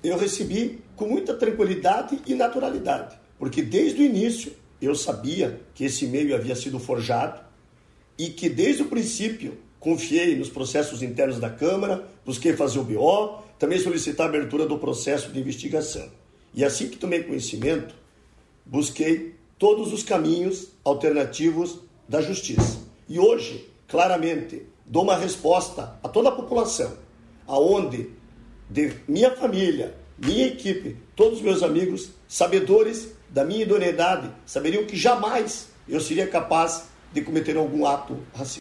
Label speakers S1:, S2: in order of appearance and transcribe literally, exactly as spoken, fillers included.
S1: eu recebi com muita tranquilidade e naturalidade, porque desde o início eu sabia que esse e-mail havia sido forjado e que desde o princípio confiei nos processos internos da Câmara, busquei fazer o B O, também solicitar a abertura do processo de investigação. E assim que tomei conhecimento, busquei todos os caminhos alternativos da justiça. E hoje, claramente, dou uma resposta a toda a população, aonde de minha família, minha equipe, todos os meus amigos, sabedores da minha idoneidade, saberiam que jamais eu seria capaz de cometer algum ato racista.